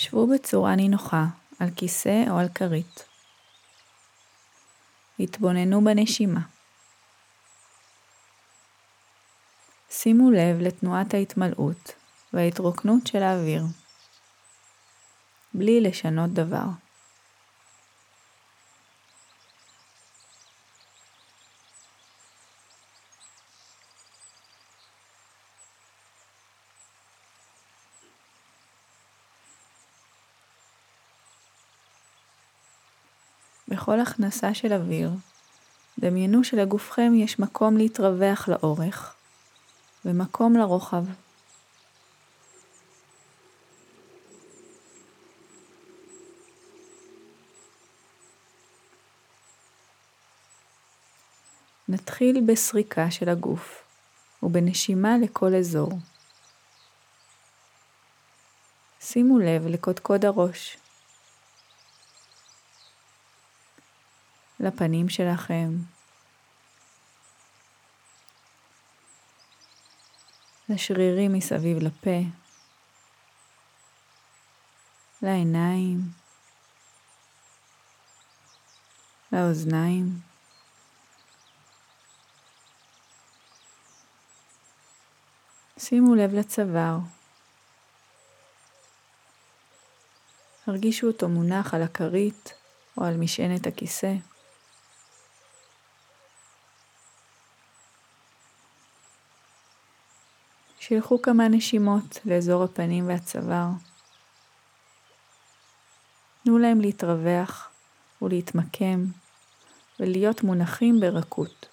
שבו בצורה נינוחה על כיסא או על כרית. התבוננו בנשימה. שימו לב לתנועת ההתמלאות וההתרוקנות של האוויר, בלי לשנות דבר. בכל הכנסה של אוויר, דמיינו שלגופכם יש מקום להתרווח לאורך ומקום לרוחב. נתחיל בסריקה של הגוף ובנשימה לכל אזור. שימו לב לקודקוד הראש, לפנים שלכם, לשרירים מסביב לפה, לעיניים, לאוזניים. שימו לב לצוואר. הרגישו אותו מונח על הכרית או על משענת הכיסא. שילחו כמה נשימות לאזור הפנים והצוואר. תנו להם להתרווח ולהתמקם ולהיות מונחים ברכות.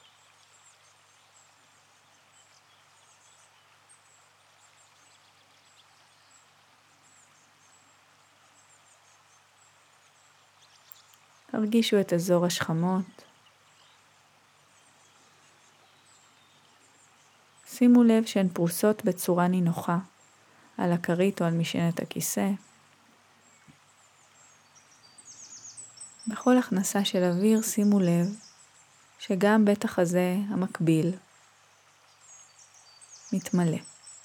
הרגישו את אזור השכמות. שימו לב שהן פרוסות בצורה נינוחה על הכרית או על משענת הכיסא. בכל הכנסה של אוויר שימו לב שגם בית החזה המקביל מתמלא.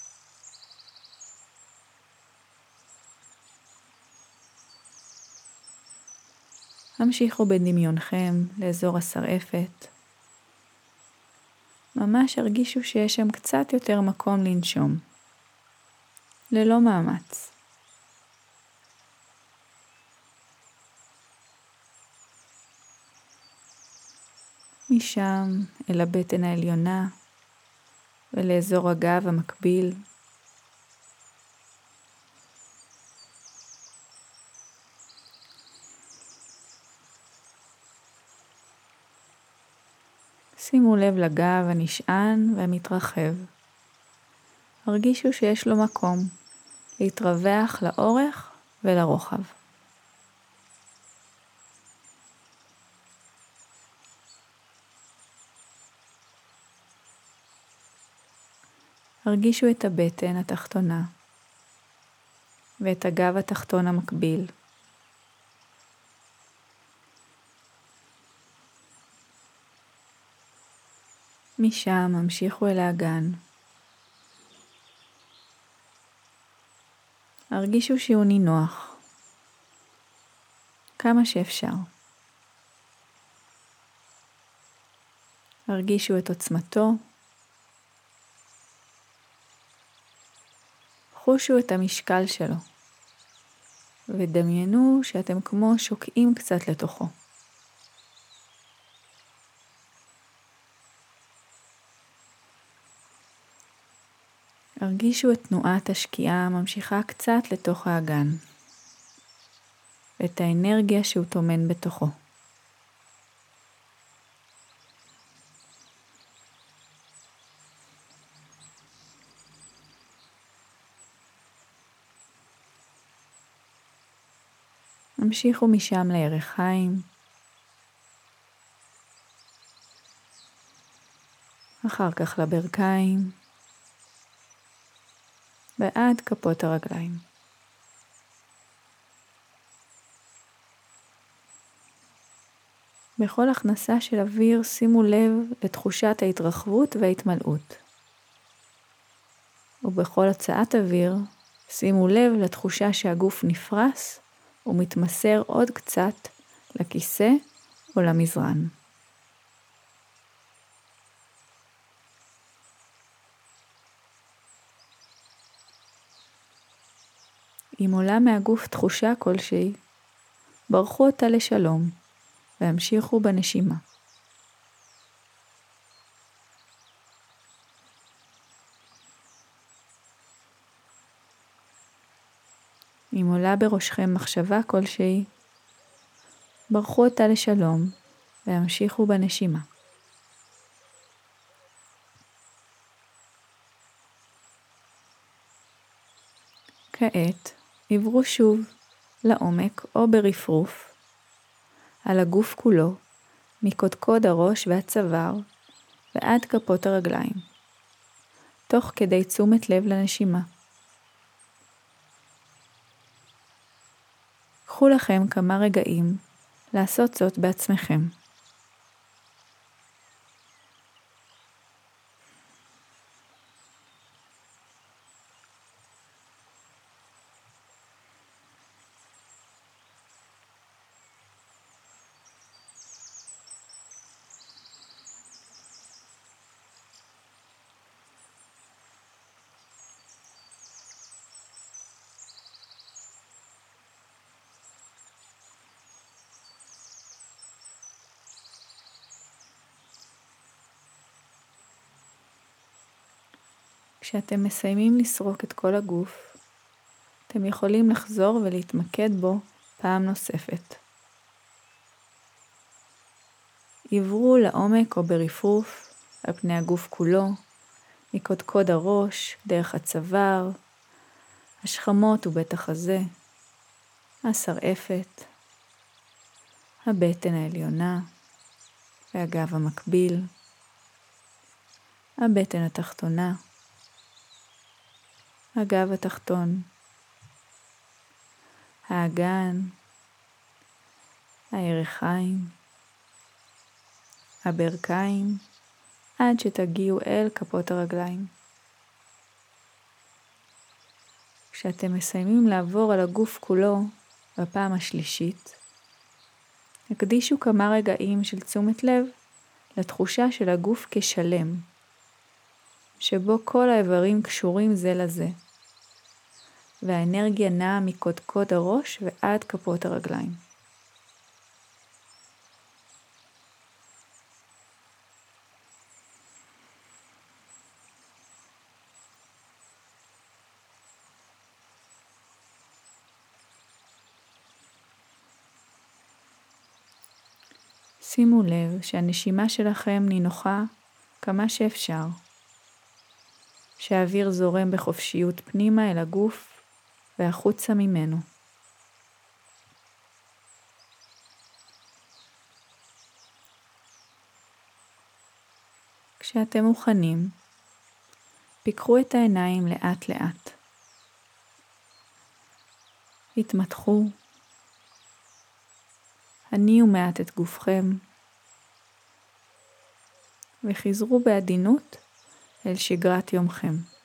המשיכו בדמיונכם לאזור השרעפת. ממש הרגישו שיש שם קצת יותר מקום לנשום, ללא מאמץ. משם אל הבטן העליונה ולאזור הגב המקביל. שימו לב לגב הנשען והמתרחב. הרגישו שיש לו מקום להתרווח לאורך ולרוחב. הרגישו את הבטן התחתונה ואת הגב התחתון המקביל. משם המשיכו אל האגן. הרגישו שהוא נינוח, כמה שאפשר. הרגישו את עוצמתו. חושו את המשקל שלו, ודמיינו שאתם כמו שוקעים קצת לתוכו. הרגישו את תנועת השקיעה הממשיכה קצת לתוך האגן, ואת האנרגיה שהוא טומן בתוכו. המשיכו משם לירכיים, אחר כך לברכיים, ועד כפות הרגליים. בכל הכנסה של אוויר שימו לב לתחושת ההתרחבות וההתמלאות. ובכל הוצאת אוויר שימו לב לתחושה שהגוף נפרס ומתמסר עוד קצת לכיסא או למזרן. אם עולה מהגוף תחושה כלשהי, ברכו אותה לשלום והמשיכו בנשימה. אם עולה בראשכם מחשבה כלשהי, ברכו אותה לשלום והמשיכו בנשימה. כעת עברו שוב לעומק או ברפרוף על הגוף כולו, מקודקוד הראש והצוואר ועד כפות הרגליים, תוך כדי תשומת לב לנשימה. קחו לכם כמה רגעים לעשות זאת בעצמכם. כשאתם מסיימים לסרוק את כל הגוף, אתם יכולים לחזור ולהתמקד בו פעם נוספת. עברו לעומק או ברפרוף על פני הגוף כולו, מקודקוד הראש, דרך הצוואר, השכמות ובית החזה, השרעפת, הבטן העליונה והגב המקביל, הבטן התחתונה, הגב התחתון, האגן, הירכיים, הברכיים, עד שתגיעו אל כפות הרגליים. כשאתם מסיימים לעבור על הגוף כולו בפעם השלישית, הקדישו כמה רגעים של תשומת לב לתחושה של הגוף כשלם, שבו כל האיברים קשורים זה לזה, והאנרגיה נעה מקודקוד הראש ועד כפות הרגליים. שימו לב שהנשימה שלכם נינוחה כמה שאפשר, שהאוויר זורם בחופשיות פנימה אל הגוף והחוצה ממנו. כשאתם מוכנים, פיקחו את העיניים לאט לאט. התמתחו, הניעו מעט את גופכם, וחזרו בעדינות אל שגרת יומכם.